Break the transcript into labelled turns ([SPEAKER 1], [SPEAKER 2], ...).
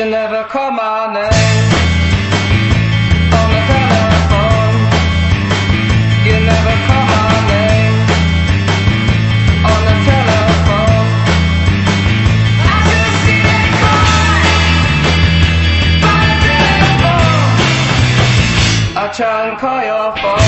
[SPEAKER 1] You never call my name on the telephone. You never call my name on the telephone. I just see it crying by the telephone. I try and call your phone.